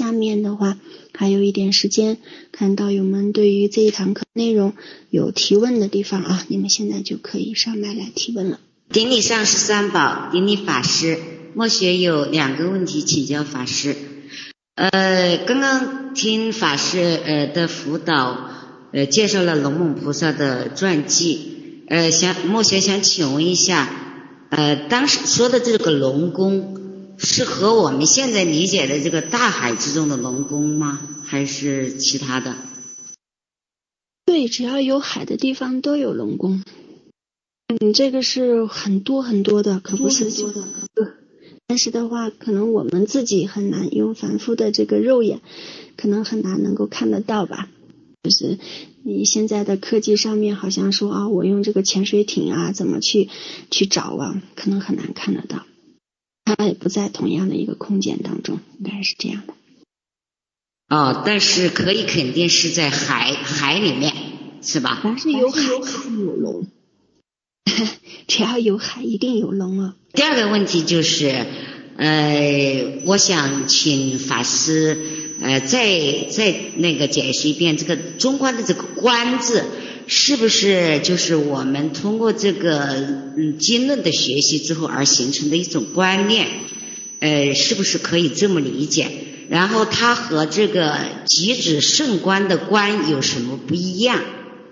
下面的话还有一点时间，看道友们对于这一堂课内容有提问的地方啊，你们现在就可以上麦来提问了。 顶礼上师三宝，顶礼法师。末学有2个问题请教法师。刚刚听法师的辅导介绍了龙猛菩萨的传记，末学想请问一下，当时说的这个龙宫是和我们现在理解的这个大海之中的龙宫吗？还是其他的？ 对，只要有海的地方都有龙宫。这个是很多很多的，可不是多的。但是的话，可能我们自己很难用凡夫的这个肉眼，可能很难能够看得到吧。就是你现在的科技上面好像说啊，我用这个潜水艇啊，怎么去找啊，可能很难看得到。它也不在同样的一个空间当中，应该是这样的。 但是可以肯定是在海里面，是吧？ 凡是有海就有龙。只要有海一定有龙哦。 第2个问题就是我想请法师再那个解释一遍这个中观的这个观字，是不是就是我们通过这个经论的学习之后而形成的一种观念，是不是可以这么理解？然后它和这个极止圣观的观有什么不一样？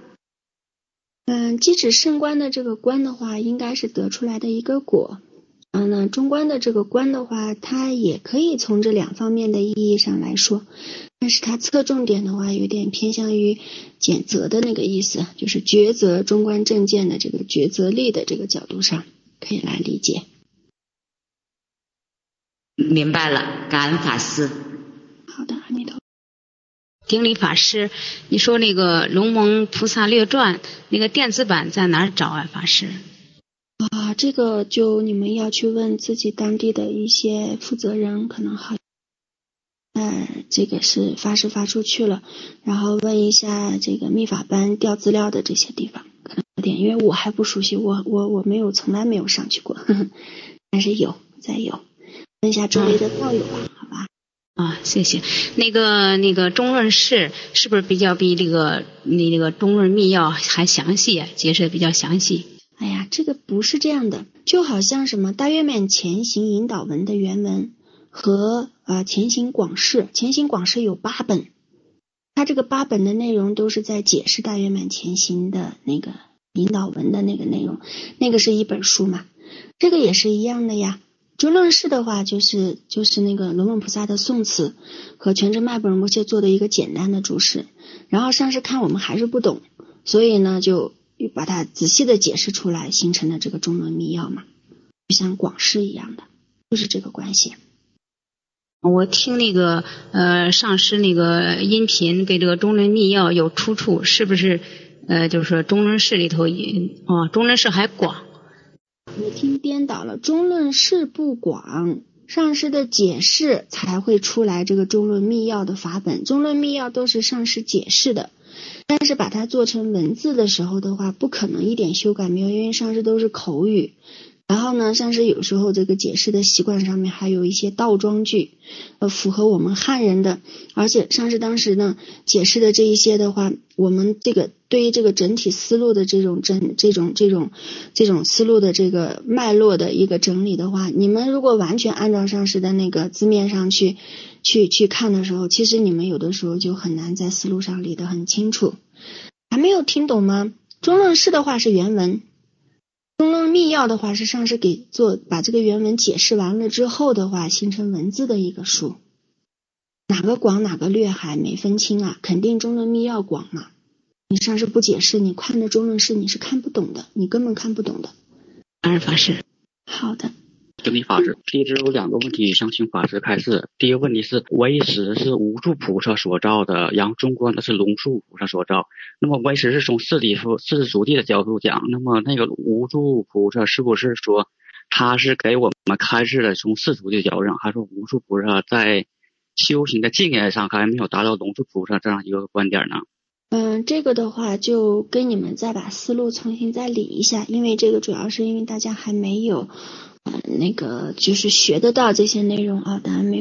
极止圣观的这个观的话，应该是得出来的一个果。中观的这个观的话，它也可以从这2方面的意义上来说，但是它侧重点的话，有点偏向于检责的那个意思，就是抉择中观正见的这个抉择力的这个角度上，可以来理解。 明白了，感恩法师。 好的，阿弥陀佛。 顶礼法师，你说那个龙蒙菩萨略传那个电子版在哪儿找啊？法师这个就你们要去问自己当地的一些负责人，可能好。这个是发是发出去了，然后问一下这个密法班调资料的这些地方，可能有点，因为我还不熟悉，我没有，从来没有上去过，但是再有，问一下周围的道友吧，好吧。 谢谢。那个中论释是不是比那个中论密要还详细，解释比较详细？ 哎呀，这个不是这样的，就好像什么大圆满前行引导文的原文和前行广释有8本，它这个8本的内容都是在解释大圆满前行的那个引导文的那个内容，那个是一本书嘛，这个也是一样的呀。中论释的话就是那个龙猛菩萨的宋词和全真脉本摩切做的一个简单的注释，然后上师看我们还是不懂，所以呢就把它仔细的解释出来，形成了这个中论密要嘛，就像广释一样的，就是这个关系。 我听那个上师那个音频给这个中论密要有出处，是不是就是说中论释里头中论释还广？ 你听颠倒了，中论释不广，上师的解释才会出来这个中论密要的法本，中论密要都是上师解释的，但是把它做成文字的时候的话，不可能一点修改没有，因为上师都是口语。然后呢，上师有时候这个解释的习惯上面还有一些倒装句，符合我们汉人的，而且上师当时呢解释的这一些的话，我们这个对于这个整体思路的这种思路的这个脉络的一个整理的话，你们如果完全按照上师的那个字面上去看的时候，其实你们有的时候就很难在思路上理得很清楚。还没有听懂吗？中论释的话是原文，中论密要的话是上师把这个原文解释完了之后的话，形成文字的一个书。哪个广哪个略还没分清啊？肯定中论密要广嘛。你上师不解释，你看着中论释你是看不懂的，你根本看不懂的。 法师。 好的。 顶礼法师，弟子有2个问题想请法师开示。第一个问题是，唯识是无住菩萨所造的，然后中观的是龙树菩萨所造。那么唯识是从四世俗谛的角度讲，那么那个无住菩萨是不是说他是给我们开示的从世俗谛的角度上，还是无住菩萨在修行的境界上还没有达到龙树菩萨这样一个观点呢？ 这个的话就跟你们再把思路重新再理一下，因为这个主要是因为大家还没有那个就是学得到这些内容啊，当然没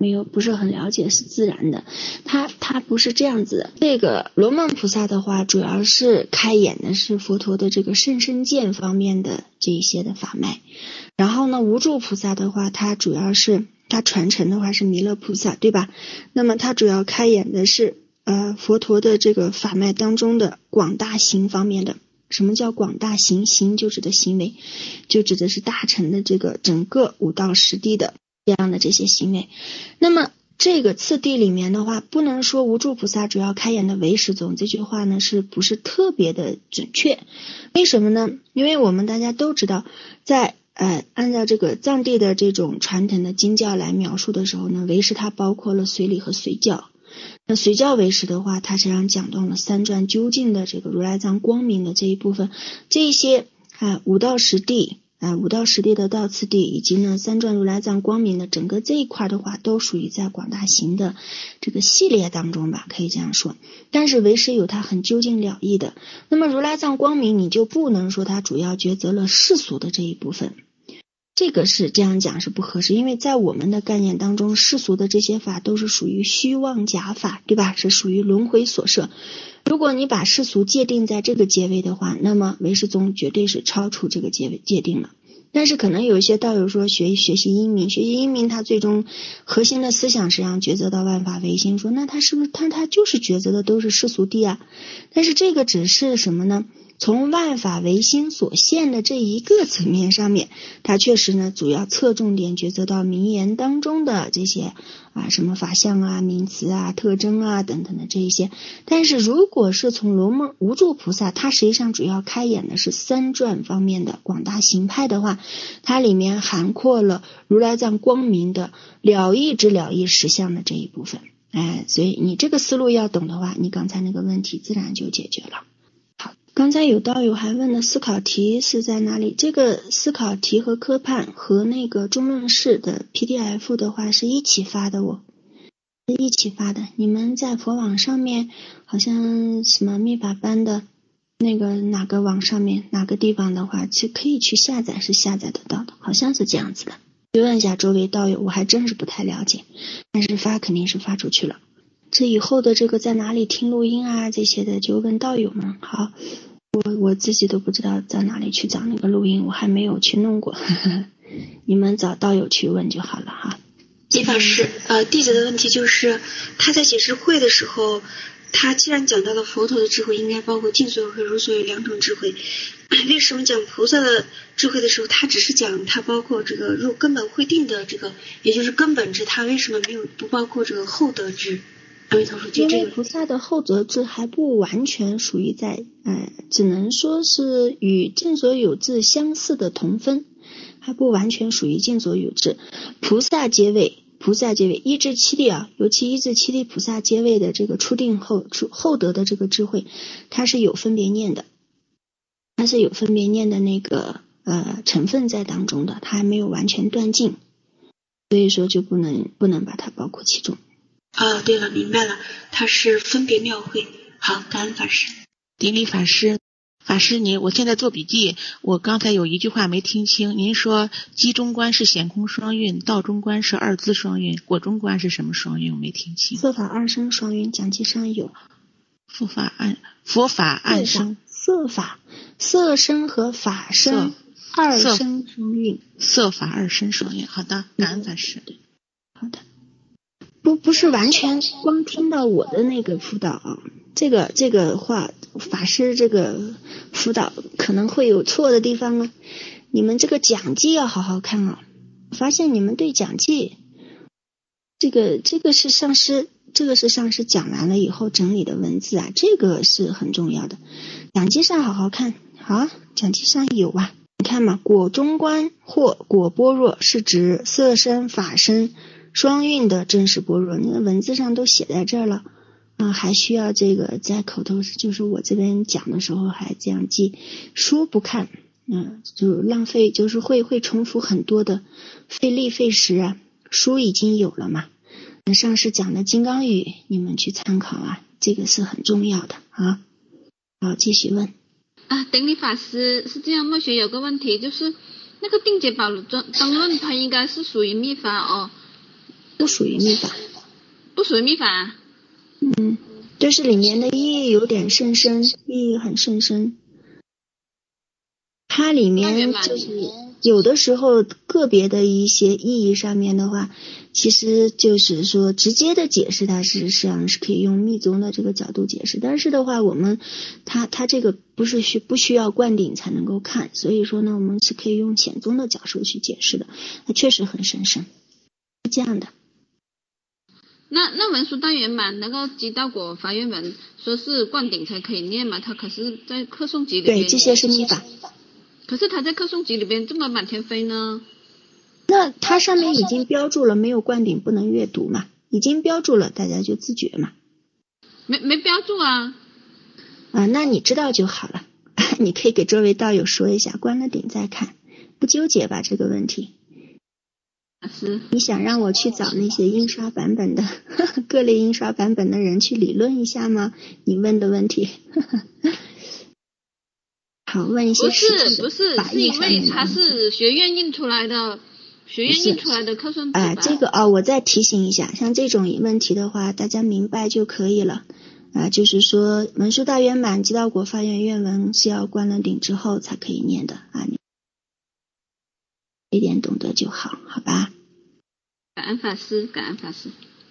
不是很了解是自然的，它不是这样子的。这个罗梦菩萨的话，主要是开演的是佛陀的这个甚深见方面的这一些的法脉，然后呢，无住菩萨的话，它主要是它传承的话是弥勒菩萨，对吧？那么它主要开演的是佛陀的这个法脉当中的广大行方面的。什么叫广大行？行就指的行为，就指的是大乘的这个整个五道十地的这样的这些行为。那么这个次第里面的话，不能说无住菩萨主要开演的唯识宗，这句话呢是不是特别的准确？为什么呢？因为我们大家都知道，在按照这个藏地的这种传统的经教来描述的时候呢，唯识它包括了随理和随教。那随教唯识的话，它实际上讲到了三转究竟的这个如来藏光明的这一部分，这一些五道十地的道次第，以及呢三转如来藏光明的整个这一块的话，都属于在广大行的这个系列当中吧，可以这样说。但是唯识有它很究竟了义的，那么如来藏光明你就不能说它主要抉择了世俗的这一部分。这个是这样讲是不合适，因为在我们的概念当中，世俗的这些法都是属于虚妄假法，对吧？是属于轮回所摄。如果你把世俗界定在这个阶位的话，那么唯识宗绝对是超出这个界定了。但是可能有一些道友说学习因明他最终核心的思想实际上抉择到万法唯心，说那他是不是他就是抉择的都是世俗谛啊？但是这个只是什么呢？从万法唯心所现的这一个层面上面，它确实呢主要侧重点抉择到名言当中的这些什么法相啊、名词啊、特征啊等等的这一些。但是如果是从罗梦无住菩萨，它实际上主要开演的是三转方面的广大行派的话，它里面涵括了如来藏光明的了义之了义实相的这一部分。所以你这个思路要懂的话，你刚才那个问题自然就解决了。刚才有道友还问了思考题是在哪里，这个思考题和科判和那个中论释的 PDF 的话是一起发的是一起发的。你们在佛网上面好像什么密法班的那个哪个网上面哪个地方的话是可以去下载，是下载得到的，好像是这样子的。去问一下周围道友，我还真是不太了解，但是发肯定是发出去了。这以后的这个在哪里听录音啊这些的就问道友们。好，我自己都不知道在哪里去找那个录音，我还没有去弄过你们找道友去问就好了哈。 金法师，弟子的问题就是他在解释慧的时候，他既然讲到了佛陀的智慧应该包括尽所有和如所有两种智慧，为什么讲菩萨的智慧的时候他只是讲他包括这个入根本慧定的这个也就是根本智，他为什么不包括这个后得智？ 因为菩萨的后得智还不完全属于在只能说是与尽所有智相似的同分，还不完全属于尽所有智。菩萨阶位一至七地尤其一至七地菩萨阶位的这个初定后得的这个智慧，它是有分别念的，它是有分别念的那个成分在当中的，它还没有完全断尽，所以说就不能把它包括其中。 对了，明白了，它是分别妙慧。好，感恩法师。 顶礼法师，我现在做笔记，我刚才有一句话没听清，您说机中观是显空双运，道中观是二资双运，果中观是什么双运？我没听清。 色法二生双运，讲记上有。 佛法暗生， 色生和法生二生双运， 色法二生双运。好的，感恩法师。 好的。不是完全光听到我的那个辅导这个话法师这个辅导可能会有错的地方你们这个讲记要好好看我发现你们对讲记这个是上师讲完了以后整理的文字这个是很重要的，讲记上好好看。好，讲记上有你看嘛，果中观或果般若是指色身法身双运的真实般若，那个文字上都写在这儿了还需要这个在口头，就是我这边讲的时候还这样记，书不看就浪费，就是会重复很多的费力费时书已经有了嘛。那上师讲的金刚语你们去参考这个是很重要的好，继续问顶礼法师，是这样，墨学有个问题，就是那个定解宝轮它应该是属于密法不属于密法。 不属于密法。 就是里面的意义有点甚深，意义很甚深。它里面就是有的时候个别的一些意义上面的话，其实就是说直接的解释它实际上是可以用密宗的这个角度解释，但是的话我们它这个不需要灌顶才能够看，所以说呢我们是可以用显宗的角度去解释的，它确实很神圣，是这样的。 那文殊大圆满那个积道果发愿文说是灌顶才可以念嘛，他可是在课诵集里边， 对，这些是密法。 可是他在课诵集里边这么满天飞呢？ 那它上面已经标注了没有灌顶不能阅读嘛，已经标注了，大家就自觉嘛。 没标注啊。 那你知道就好了。你可以给周围道友说一下，关了顶再看，不纠结吧这个问题。你想让我去找那些印刷版本的各类印刷版本的人去理论一下吗？你问的问题好，问一些不是因为它是学院印出来的，学院印出来的课诵本。 这个我再提醒一下，像这种问题的话大家明白就可以了。就是说文殊大圆满积道果发愿愿文是要关了顶之后才可以念的你一点懂得就好，好吧？ 感恩法师，感恩法师。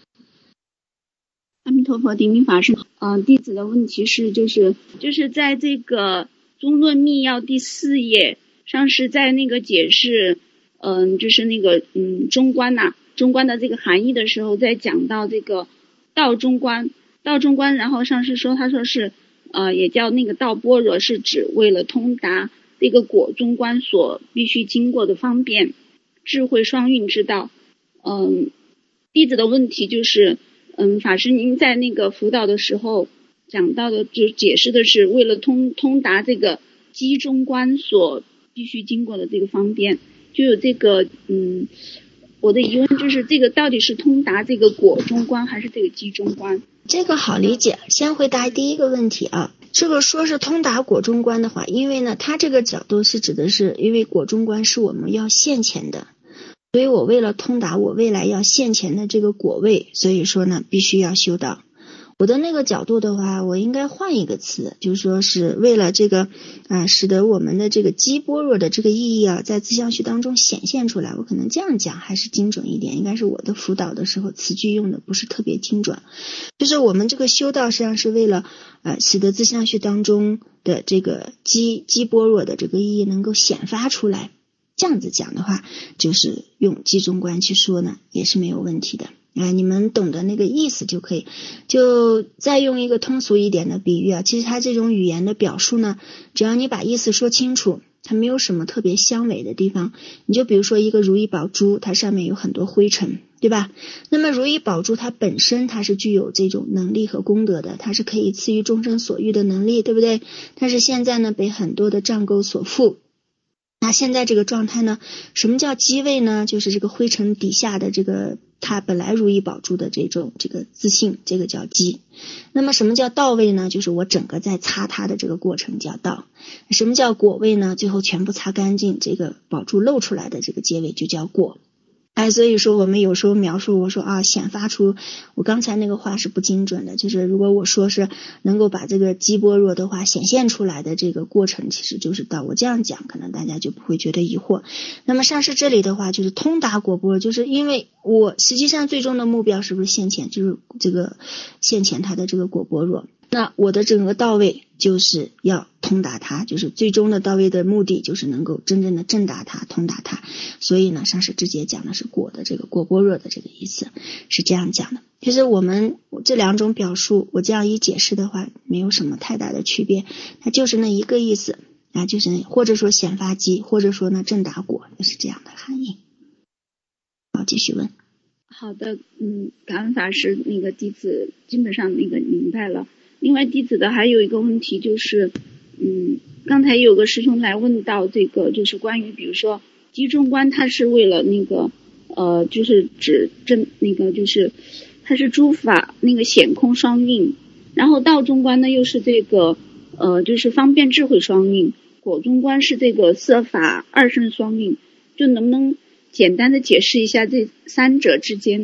阿弥陀佛，顶礼法师。弟子的问题是，就是在这个中论密要第4页上是在那个解释，就是那个中观的这个含义的时候，在讲到这个道中观，然后上师说他说是也叫那个道般若，是指为了通达这个果中观所必须经过的方便智慧双运之道。弟子的问题就是，法师您在那个辅导的时候讲到的，就解释的是为了通达这个机中观所必须经过的这个方便，就有这个我的疑问就是这个到底是通达这个果中观还是这个机中观？ 这个好理解，先回答第一个问题这个说是通达果中观的话，因为呢它这个角度是指的是因为果中观是我们要现前的，所以我为了通达我未来要现前的这个果位，所以说呢必须要修道。我的那个角度的话，我应该换一个词，就是说是为了这个使得我们的这个机般若的这个意义在自相续当中显现出来，我可能这样讲还是精准一点，应该是我的辅导的时候词句用的不是特别精准，就是我们这个修道实际上是为了使得自相续当中的这个机般若的这个意义能够显发出来，这样子讲的话就是用机中观去说呢也是没有问题的你们懂得那个意思就可以。就再用一个通俗一点的比喻其实它这种语言的表述呢，只要你把意思说清楚，它没有什么特别相违的地方。你就比如说一个如意宝珠，它上面有很多灰尘，对吧？那么如意宝珠它本身它是具有这种能力和功德的，它是可以赐予众生所欲的能力，对不对？但是现在呢被很多的障垢所缚，那现在这个状态呢，什么叫机位呢？就是这个灰尘底下的这个它本来如意宝珠的这个自信，这个叫机。那么什么叫道位呢？就是我整个在擦它的这个过程叫道。什么叫果位呢？最后全部擦干净，这个宝珠露出来的这个结尾就叫果。所以说我们有时候描述我说显发出，我刚才那个话是不精准的，就是如果我说是能够把这个机般若的话显现出来的这个过程，其实就是道。我这样讲可能大家就不会觉得疑惑。那么上师这里的话就是通达果般若，就是因为我实际上最终的目标是不是现前，就是这个现前它的这个果般若，那我的整个道位就是要通达它，就是最终的道位的目的就是能够真正的正达它，通达它。所以呢上师直接讲的是果的这个果般若的这个意思，是这样讲的。其实我们这两种表述我这样一解释的话没有什么太大的区别，它就是那一个意思就是或者说显发机，或者说呢正达果，就是这样的含义。好，继续问。 好的，感恩法师，那个弟子基本上那个明白了。另外弟子的还有一个问题就是，刚才有个师兄来问到这个，就是关于比如说机中观，它是为了那个就是指正那个就是它是诸法那个显空双运，然后道中观呢又是这个就是方便智慧双运，果中观是这个色法二圣双运，就能不能简单的解释一下这三者之间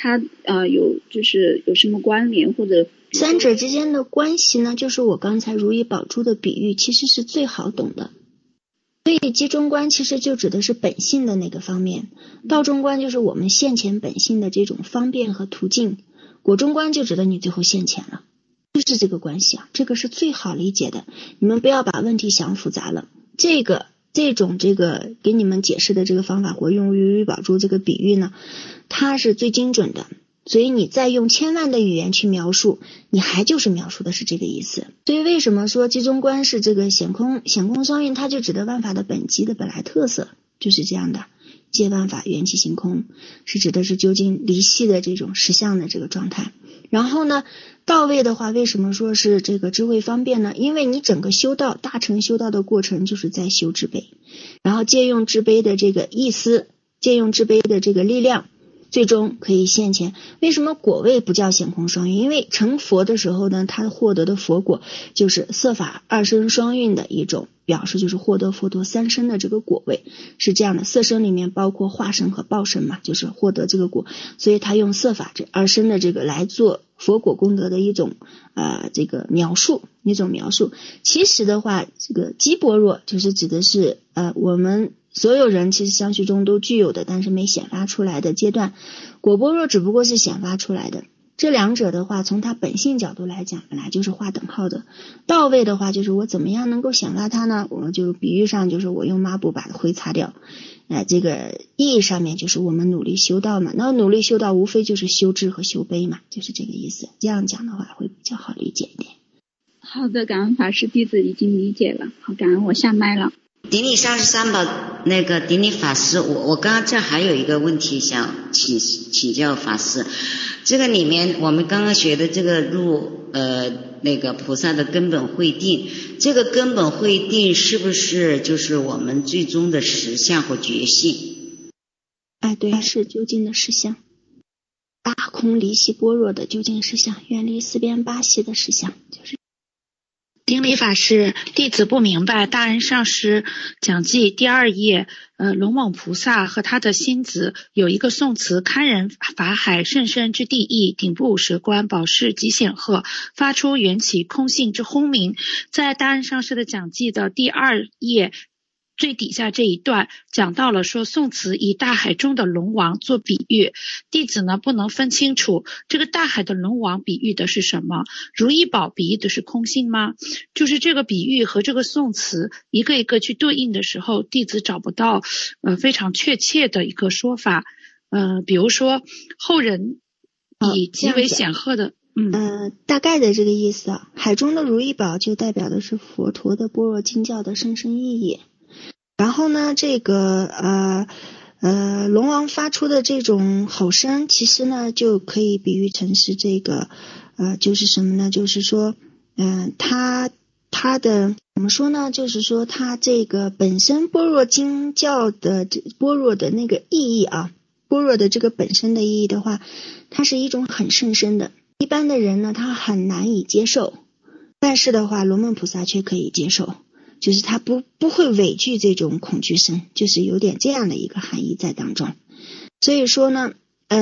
它有什么关联，或者三者之间的关系呢？就是我刚才如意宝珠的比喻，其实是最好懂的。所以集中观其实就指的是本性的那个方面，道中观就是我们现前本性的这种方便和途径，果中观就指的你最后现前了，就是这个关系啊，这个是最好理解的。你们不要把问题想复杂了，这种给你们解释的这个方法，我用如意宝珠这个比喻呢，它是最精准的。所以你再用千万的语言去描述，你还就是描述的是这个意思。所以为什么说集中观是这个显空双运，它就指的万法的本机的本来特色，就是这样的。界万法缘起性空是指的是究竟离析的这种实相的这个状态。然后呢，到位的话，为什么说是这个智慧方便呢？因为你整个修道大乘修道的过程就是在修智悲，然后借用智悲的这个意思，借用智悲的这个力量，最终可以现前。为什么果位不叫显空双运？因为成佛的时候呢，他获得的佛果就是色法二身双运的一种表示，就是获得佛陀三身的这个果位，是这样的。色身里面包括化身和报身嘛，就是获得这个果，所以他用色法这二身的这个来做佛果功德的一种这个描述，一种描述。其实的话，这个基般若就是指的是我们所有人其实相续中都具有的，但是没显发出来的阶段。果般若只不过是显发出来的。这两者的话，从它本性角度来讲，本来就是划等号的。到位的话，就是我怎么样能够显发它呢？我就比喻上就是我用抹布把灰擦掉。这个意义上面就是我们努力修道嘛。那努力修道无非就是修智和修悲嘛，就是这个意思。这样讲的话会比较好理解一点。 好的，感恩法师，弟子已经理解了。好，感恩，我下麦了。 顶礼上师三宝，那个顶礼法师，我刚刚这还有一个问题想请教法师。这个里面我们刚刚学的这个那个菩萨的根本慧定，这个根本慧定是不是就是我们最终的实相或觉性？ 对，是究竟的实相，大空离析般若的究竟实相，远离四边八系的实相，就是顶礼法师，弟子不明白大恩上师讲记第2页，龙猛菩萨和他的心子有一个颂词：堪人法海甚深之地义，顶部舌观宝视极显赫，发出缘起空性之轰鸣。在大恩上师的讲记的第2页最底下这一段讲到了说，宋词以大海中的龙王做比喻，弟子呢不能分清楚这个大海的龙王比喻的是什么，如意宝比喻的是空性吗？就是这个比喻和这个宋词一个一个去对应的时候，弟子找不到非常确切的一个说法。比如说后人以极为显赫的大概的这个意思啊，海中的如意宝就代表的是佛陀的般若经教的深深意义。然后呢，这个龙王发出的这种吼声，其实呢就可以比喻成是这个就是什么呢？就是说他的怎么说呢？就是说他这个本身般若经教的般若的那个意义啊，般若的这个本身的意义的话，它是一种很甚深的，一般的人呢他很难以接受，但是的话龙猛菩萨却可以接受，就是他不会畏惧这种恐惧声，就是有点这样的一个含义在当中。所以说呢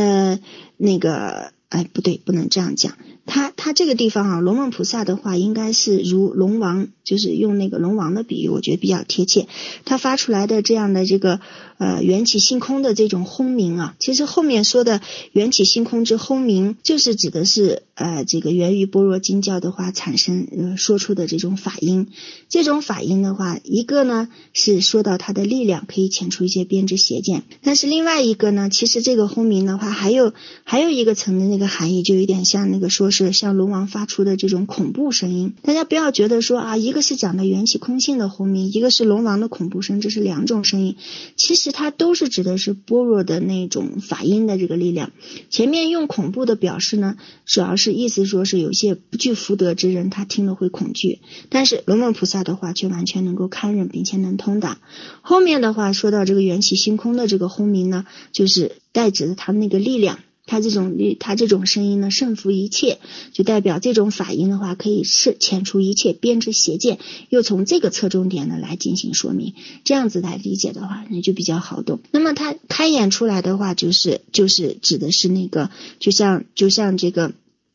不对，不能这样讲。他这个地方啊，龙猛菩萨的话应该是如龙王，就是用那个龙王的比喻，我觉得比较贴切。他发出来的这样的这个缘起性空的这种轰鸣啊，其实后面说的缘起性空之轰鸣，就是指的是这个源于般若经教的话产生说出的这种法音。这种法音的话，一个呢是说到它的力量可以遣除一些边知邪见，但是另外一个呢，其实这个轰鸣的话还有一个层的那个含义，就有点像那个说是像龙王发出的这种恐怖声音。大家不要觉得说一个是讲的缘起空性的轰鸣，一个是龙王的恐怖声，这是两种声音，其实它都是指的是般若的那种法音的这个力量。前面用恐怖的表示呢，主要是意思说是有些不具福德之人他听了会恐惧，但是龙猛菩萨的话却完全能够堪忍并且能通达。后面的话说到这个缘起性空的这个轰鸣呢，就是代指的他那个力量， 它这种声音呢胜服一切，就代表这种法音的话可以遣除一切编织邪见，又从这个侧重点呢来进行说明，这样子来理解的话那就比较好懂。那么它开演出来的话就是指的是那个就像这个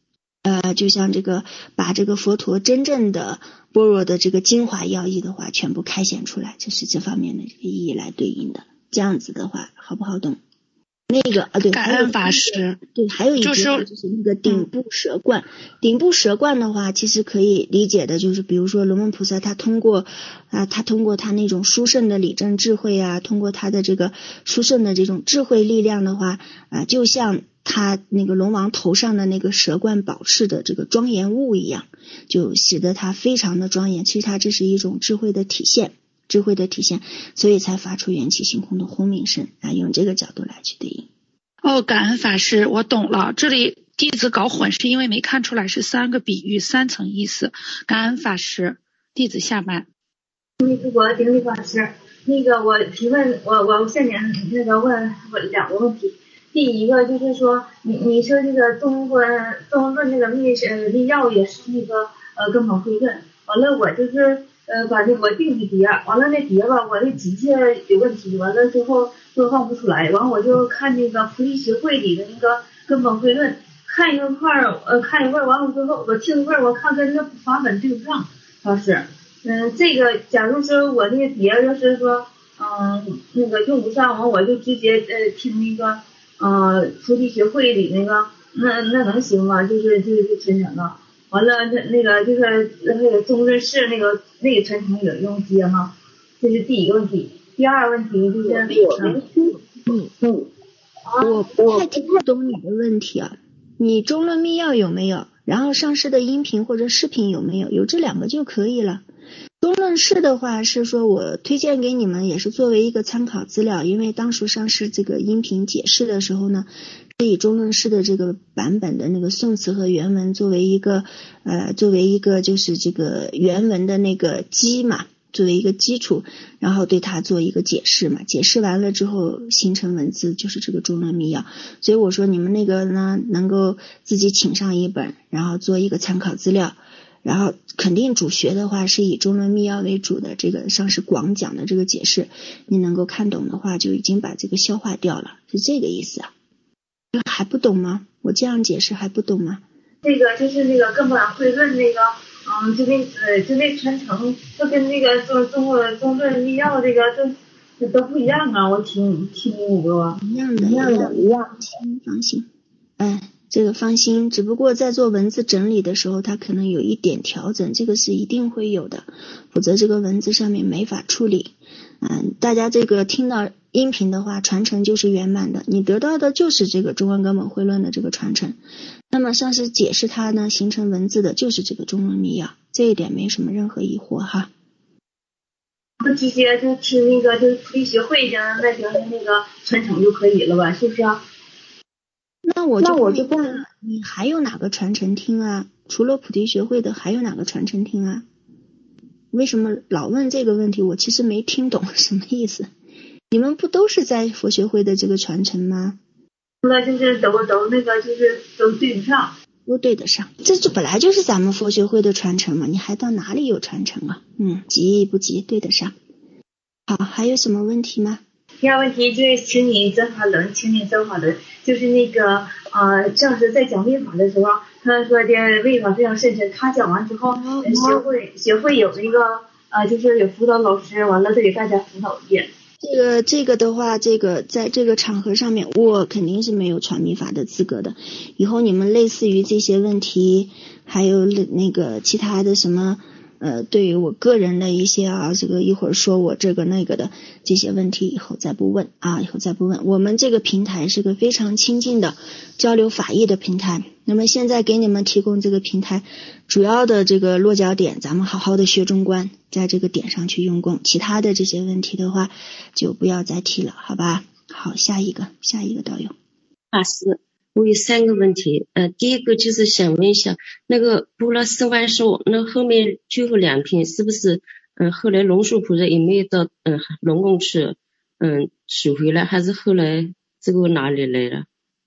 把这个佛陀真正的般若的这个精华要义的话全部开显出来，这是这方面的这个意义来对应的，这样子的话好不好懂？那个对， 感恩法师。 对，还有一句就是那个顶部舌冠。顶部舌冠的话，其实可以理解的就是，比如说龙门菩萨他通过他那种殊胜的理证智慧啊，通过他的这个殊胜的这种智慧力量的话就像他那个龙王头上的那个舌冠宝饰的这个庄严物一样，就使得他非常的庄严。其实他这是一种智慧的体现，所以才发出元气星空的轰鸣声用这个角度来去对应。 感恩法师，我懂了，这里弟子搞混是因为没看出来是3个比喻3层意思。感恩法师，弟子下班。 我顶礼法师，我提问，我向您问我2个问题。第一个就是说，你说这个中论那个密要也是那个根本会论，完了我就是把我定的碟，完了那碟吧，我那机械有问题，完了之后就放不出来，完我就看那个菩提学会里的那个根本会论，看一会儿完了之后我听一会儿，我看跟那法本对不上，老师，这个假如说我那个碟要是说那个用不上，完我就直接听那个菩提学会里那个那能行吗？就是传承了。完了，那个就是那个中论释那个传承有用接吗？这是第一个问题。第二个问题就是我不太听懂你的问题啊。你中论密要有没有？然后上师的音频或者视频有没有？有这2个就可以了。中论释的话是说我推荐给你们也是作为一个参考资料，因为当初上师这个音频解释的时候呢，是以中论释的这个版本的那个宋词和原文作为一个就是这个原文的那个基嘛，作为一个基础，然后对它做一个解释嘛，解释完了之后形成文字就是这个中论密要。所以我说你们那个呢能够自己请上一本，然后做一个参考资料，然后肯定主学的话是以中论密要为主的，这个上是广讲的这个解释，你能够看懂的话就已经把这个消化掉了，是这个意思啊。还不懂吗？我这样解释还不懂吗？ 这个就是那个根本会论那个就那传承就跟那个中论密要这个都不一样啊，我听过一样的，放心。这个放心，只不过在做文字整理的时候它可能有一点调整，这个是一定会有的，否则这个文字上面没法处理。大家这个听到音频的话，传承就是圆满的，你得到的就是这个中观根本会论的这个传承，那么上师解释它呢形成文字的就是这个中论密要，这一点没什么任何疑惑哈。 我直接就听那个就是菩提学会的那个传承就可以了吧，是不是啊？ 那我就问了，你还有哪个传承听啊？除了菩提学会的还有哪个传承听啊？为什么老问这个问题？我其实没听懂什么意思。你们不都是在佛学会的这个传承吗？ 那就是都那个就是都对得上， 都对得上，这就本来就是咱们佛学会的传承嘛，你还到哪里有传承啊？急不急？对得上。好，还有什么问题吗？ 第二问题就是请你增法轮，就是那个上次在讲密法的时候，他说的密法非常深沉，他讲完之后，学会有那个就是有辅导老师，完了再给大家辅导一遍。 这个的话，这个在这个场合上面，我肯定是没有传密法的资格的。以后你们类似于这些问题，还有那个其他的什么对于我个人的一些这个一会儿说我这个那个的这些问题以后再不问。我们这个平台是个非常亲近的交流法义的平台，那么现在给你们提供这个平台主要的这个落脚点，咱们好好的学中观，在这个点上去用功，其他的这些问题的话就不要再提了，好吧？好，下一个导游。 法师，我有3个问题，第一个就是想问一下，那个读了4万寿，那后面最后2篇是不是后来龙树菩萨也没有到龙宫去赎回来，还是后来这个哪里来了？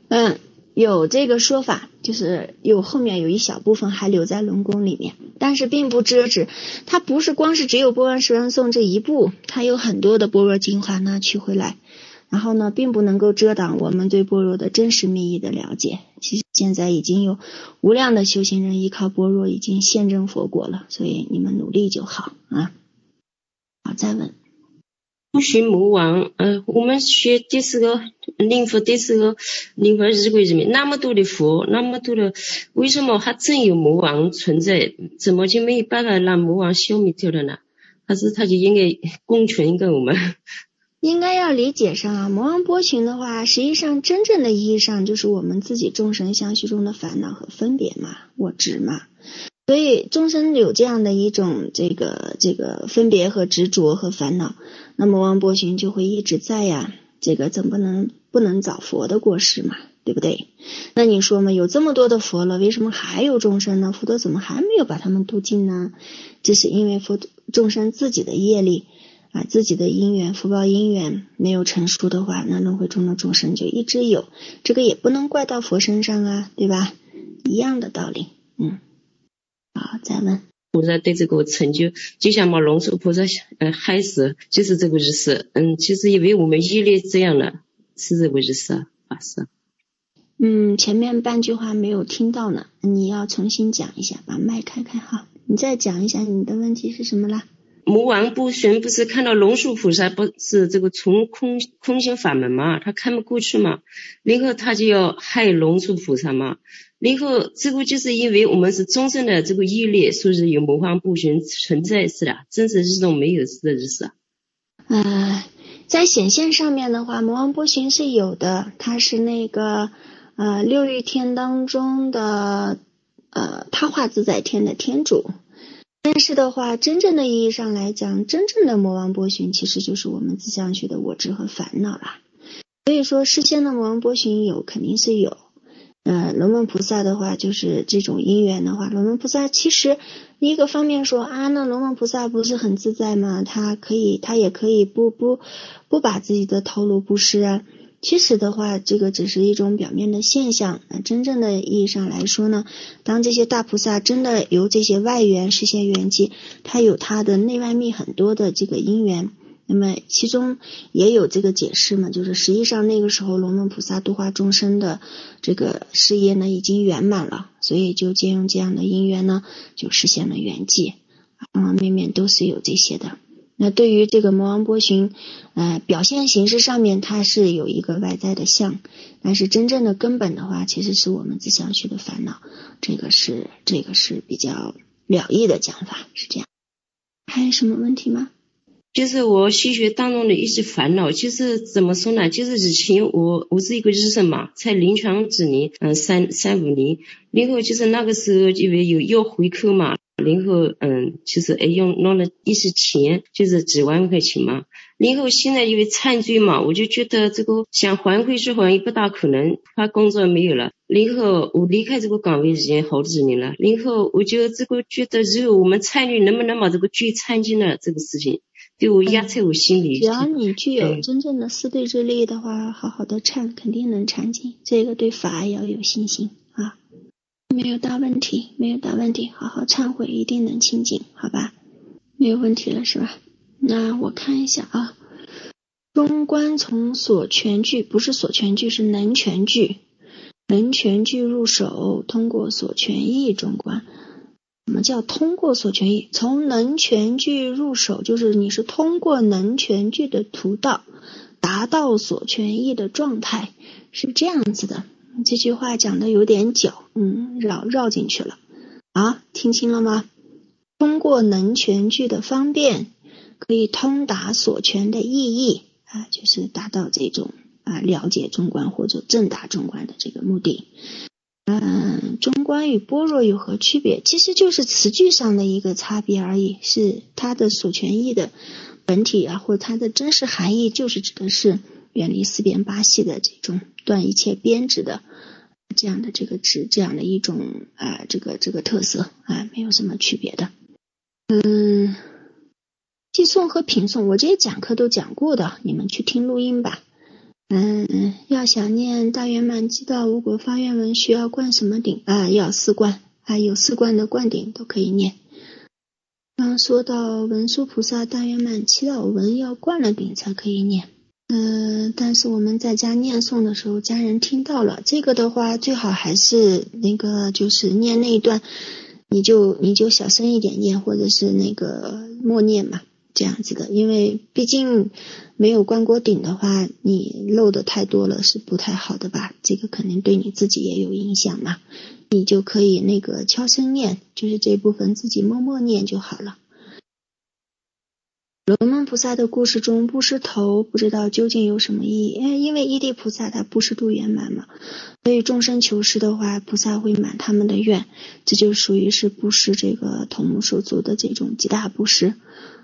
有这个说法，就是后面有一小部分还留在龙宫里面，但是并不遮止，它不是光是只有波若十万颂这一部，它有很多的般若精华呢取回来，然后呢并不能够遮挡我们对般若的真实密意的了解。其实现在已经有无量的修行人依靠般若已经现证佛果了，所以你们努力就好啊。好，再问。 不寻魔王，我们学第四个灵佛，第四个灵佛日归里面那么多的佛，那么多的，为什么还真有魔王存在？怎么就没有办法让魔王消灭掉了呢？还是他就应该共存跟我们？ 应该要理解上啊，魔王波旬的话，实际上真正的意义上就是我们自己众生相续中的烦恼和分别嘛，我执嘛。所以众生有这样的一种这个分别和执着和烦恼，那魔王波旬就会一直在呀，这个怎么不能找佛的过失嘛，对不对？那你说嘛，有这么多的佛了，为什么还有众生呢？佛陀怎么还没有把他们度尽呢？这是因为众生自己的业力啊，自己的因缘福报因缘没有成熟的话，那轮回中的众生就一直有，这个也不能怪到佛身上啊，对吧？一样的道理。好，再问。 菩萨对这个成就，就像嘛龙树菩萨害死，就是这个意思。其实因为我们业力这样了，是这个意思啊，法师。 前面半句话没有听到呢，你要重新讲一下，把麦开开哈。你再讲一下你的问题是什么啦？ 魔王不寻不是看到龙树菩萨不是这个从空性法门嘛，他看不过去嘛，然后他就要害龙树菩萨嘛，然后这个就是因为我们是众生的这个业力，所以有魔王不寻存在是的，真实是种没有是的意思。 在显现上面的话，魔王波旬是有的，它是那个六欲天当中的他化自在天的天主。但是的话，真正的意义上来讲，真正的魔王波旬其实就是我们自相续的我执和烦恼啦。所以说世间的魔王波旬有肯定是有。龙门菩萨的话就是这种因缘的话，龙门菩萨其实一个方面说啊，那龙门菩萨不是很自在吗？他也可以不把自己的头颅布施啊。其实的话，这个只是一种表面的现象。真正的意义上来说呢，当这些大菩萨真的由这些外缘实现圆寂，他有他的内外密很多的这个因缘。那么其中也有这个解释嘛，就是实际上那个时候龙门菩萨度化众生的这个事业呢已经圆满了，所以就借用这样的因缘呢，就实现了圆寂。面面都是有这些的。那对于这个魔王波旬表现形式上面它是有一个外在的相，但是真正的根本的话其实是我们自相续的烦恼，这个是比较了义的讲法，是这样。还有什么问题吗？ 就是我修学当中的一些烦恼，就是怎么说呢，就是以前我是一个医生嘛，才临床几年3-5年，然后就是那个时候因为有药回扣嘛，然后就是弄了一些钱，就是几万块钱嘛，然后现在因为忏罪嘛，我就觉得这个想还回去好像也不大可能，他工作没有了，然后我离开这个岗位已经好几年了，然后我就这个觉得如果我们参与能不能把这个罪忏尽了这个事情，对我压在我心里。 只要你具有真正的思对之力的话，好好的忏肯定能忏尽，这个对法要有信心啊。没有大问题，好好忏悔一定能清净，好吧？没有问题了是吧？那我看一下啊，中观从所全句，不是所全句，是能全句，能全句入手，通过所全义中观。什么叫通过所全义？从能全句入手，就是你是通过能全句的途道达到所全义的状态，是这样子的。这句话讲的有点久，绕进去了啊，听清了吗？通过能全句的方便，可以通达所全的意义啊，就是达到这种了解中观或者正达中观的这个目的。中观与般若有何区别？其实就是词句上的一个差别而已，是它的所全义的本体啊，或它的真实含义，就是指的是远离四边八系的这种断一切边执的这样的这个执，这样的一种这个特色没有什么区别的。寄诵和品诵我这些讲课都讲过的，你们去听录音吧。 要想念大圆满积道无果发愿文需要灌什么顶要4灌有4灌的灌顶都可以念。刚说到文殊菩萨大圆满祈祷文要灌了顶才可以念。但是我们在家念诵的时候家人听到了，这个的话最好还是那个就是念那一段你就小声一点念，或者是那个默念嘛，这样子的。因为毕竟没有灌过顶的话，你漏的太多了是不太好的吧，这个肯定对你自己也有影响嘛。你就可以那个悄声念，就是这部分自己默默念就好了。罗门菩萨的故事中，布施头不知道究竟有什么意义，因为依地菩萨他布施度圆满嘛，所以众生求施的话，菩萨会满他们的愿，这就属于是布施这个头目手足的这种极大布施，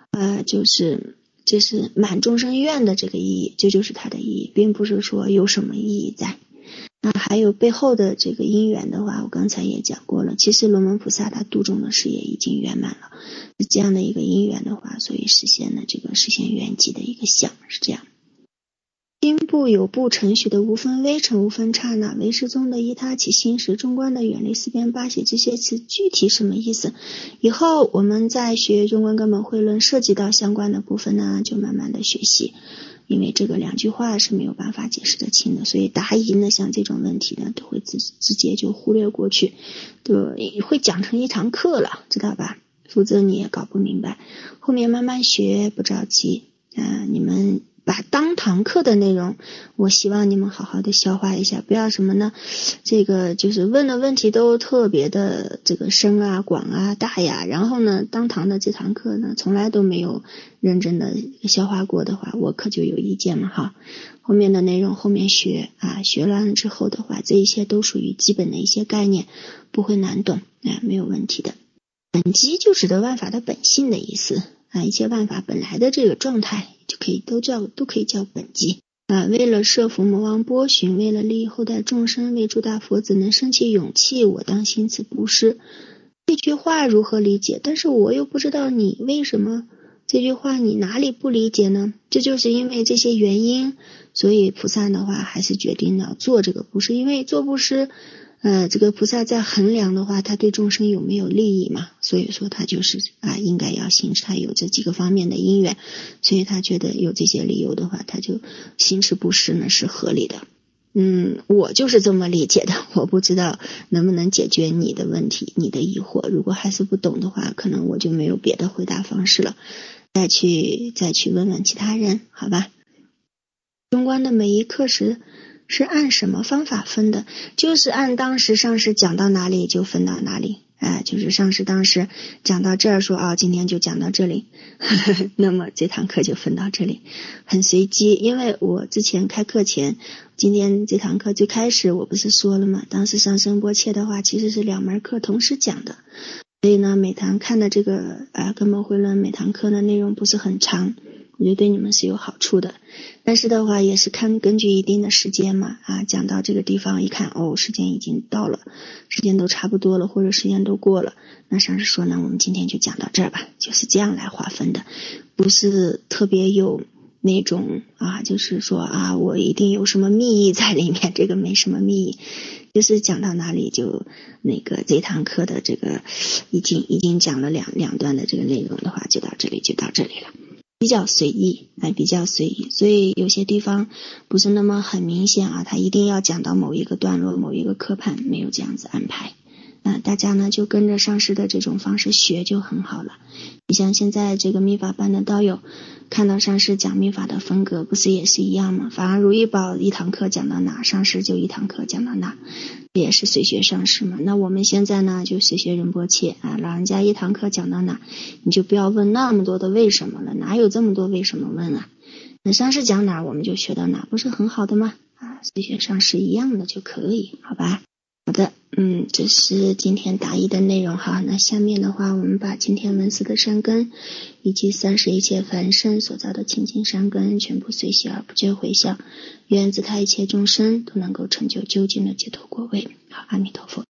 就是满众生愿的这个意义，这就是它的意义，并不是说有什么意义在。那还有背后的这个因缘的话，我刚才也讲过了，其实罗门菩萨他度众的事业已经圆满了，是这样的一个因缘的话，所以实现了这个实现圆寂的一个相，是这样。心部有部承许的无分微尘无分刹那，唯识宗的依他起心识中观的远离四边八邪，这些词具体什么意思？以后我们在学中观根本慧论涉及到相关的部分呢，就慢慢的学习。因为这个2句话是没有办法解释得清的，所以答疑呢，像这种问题呢，都会直接就忽略过去，都会讲成一堂课了，知道吧？否则你也搞不明白，后面慢慢学，不着急你们把当堂课的内容，我希望你们好好的消化一下，不要什么呢？这个就是问的问题都特别的这个深啊、广啊、大呀，然后呢，当堂的这堂课呢，从来都没有认真的消化过的话，我可就有意见了哈。后面的内容后面学学完了之后的话，这一些都属于基本的一些概念，不会难懂没有问题的。本机就指的万法的本性的意思一切万法本来的这个状态就可以都可以叫本机为了摄伏魔王波旬，为了利益后代众生，为诸大佛子能生起勇气，我当行此布施。这句话如何理解？但是我又不知道你为什么这句话你哪里不理解呢？这就是因为这些原因，所以菩萨的话还是决定了做这个布施，因为做布施这个菩萨在衡量的话，他对众生有没有利益嘛？所以说他就是应该要行持，他有这几个方面的因缘，所以他觉得有这些理由的话，他就行持布施呢是合理的。我就是这么理解的，我不知道能不能解决你的问题，你的疑惑。如果还是不懂的话，可能我就没有别的回答方式了，再去问问其他人，好吧？中观的每一课时是按什么方法分的？就是按当时上师讲到哪里就分到哪里，就是上师当时讲到这儿说今天就讲到这里那么这堂课就分到这里，很随机。因为我之前开课前，今天这堂课最开始我不是说了吗？当时上升波切的话其实是2门课同时讲的，所以呢每堂看的这个根本慧论每堂课的内容不是很长，我觉得对你们是有好处的。但是的话也是根据一定的时间嘛讲到这个地方一看时间已经到了，时间都差不多了，或者时间都过了，那上师说呢我们今天就讲到这儿吧，就是这样来划分的，不是特别有那种就是说我一定有什么密意在里面，这个没什么密意，就是讲到哪里就那个这堂课的这个已经讲了两段的这个内容的话，就到这里了，比较随意比较随意，所以有些地方不是那么很明显他一定要讲到某一个段落某一个课盘，没有这样子安排大家呢就跟着上师的这种方式学就很好了。你像现在这个密法班的道友看到上师讲密法的风格不是也是一样吗？反而如意宝一堂课讲到哪，上师就一堂课讲到哪，也是随学上师嘛。那我们现在呢就随学仁波切老人家一堂课讲到哪，你就不要问那么多的为什么了，哪有这么多为什么问那上师讲哪我们就学到哪，不是很好的吗？随学上师一样的就可以，好吧？好的，这是今天答疑的内容哈。那下面的话，我们把今天文思的善根，以及30一切凡圣所造的清净善根，全部随喜而不觉回向，愿自他一切众生都能够成就究竟的解脱果位。好，阿弥陀佛。